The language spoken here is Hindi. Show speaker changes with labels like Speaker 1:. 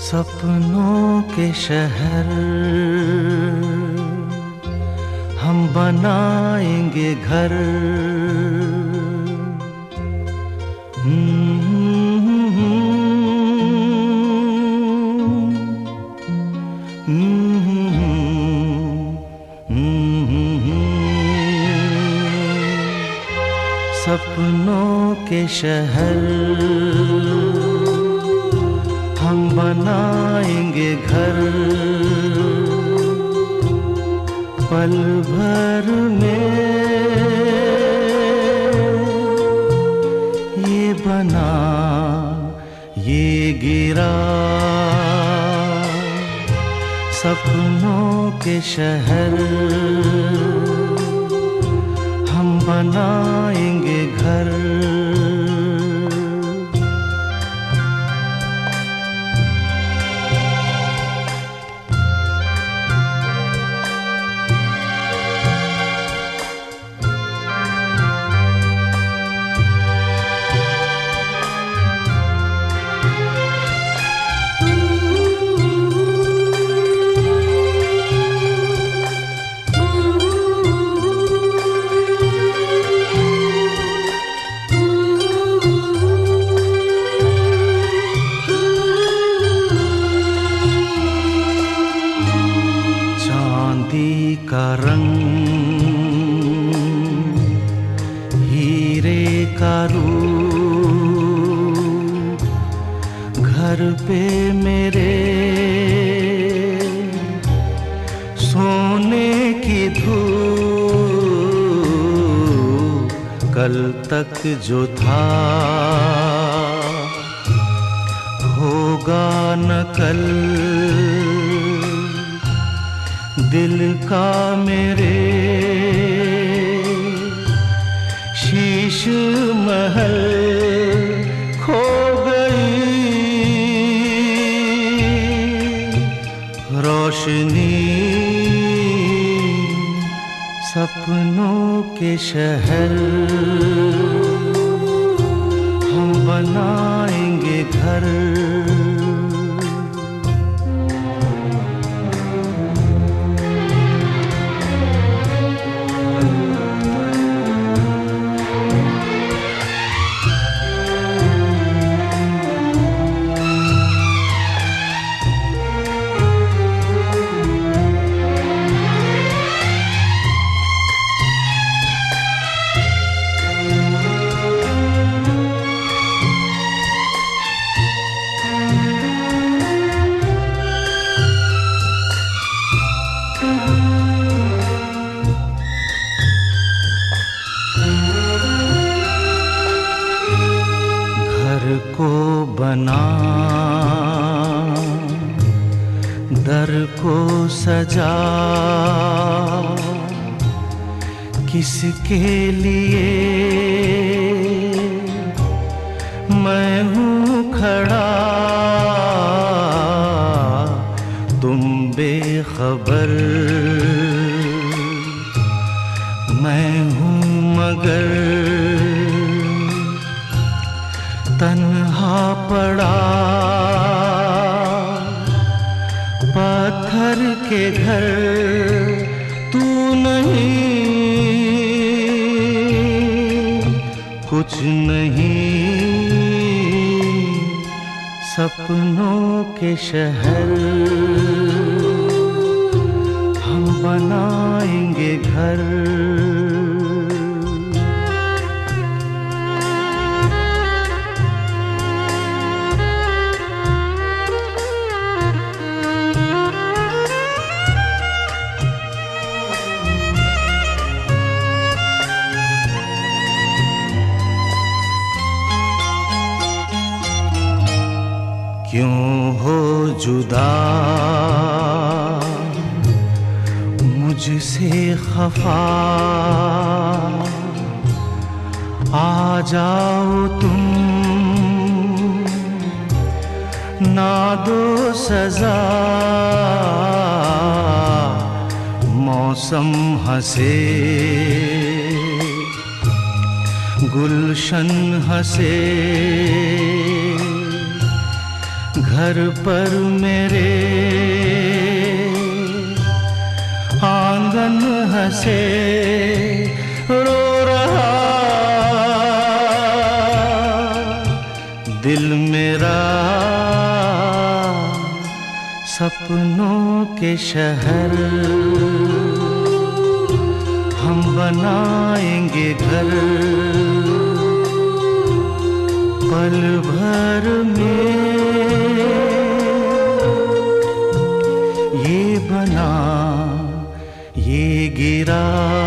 Speaker 1: सपनों के शहर हम बनाएंगे घर। सपनों के शहर हम बनाएंगे घर। पल भर में ये बना ये गिरा। सपनों के शहर हम बनाएंगे घर। का रंग हीरे का रूप घर पे मेरे सोने की धूप। कल तक जो था होगा न कल। दिल का मेरे शीश महल खो गई रोशनी। सपनों के शहर हम बनाएंगे घर। को बना दर को सजा किसके लिए मैं हूँ खड़ा। तुम बेखबर मैं हूँ मगर तन्हा पड़ा। पत्थर के घर तू नहीं कुछ नहीं। सपनों के शहर हम बनाएंगे घर। क्यों हो जुदा मुझसे खफा। आ जाओ तुम ना दो सजा। मौसम हंसे गुलशन हंसे घर पर मेरे आंगन हंसे रो रहा, दिल मेरा सपनों के शहर, हम बनाएंगे घर पल भर में। ये बना ये गिरा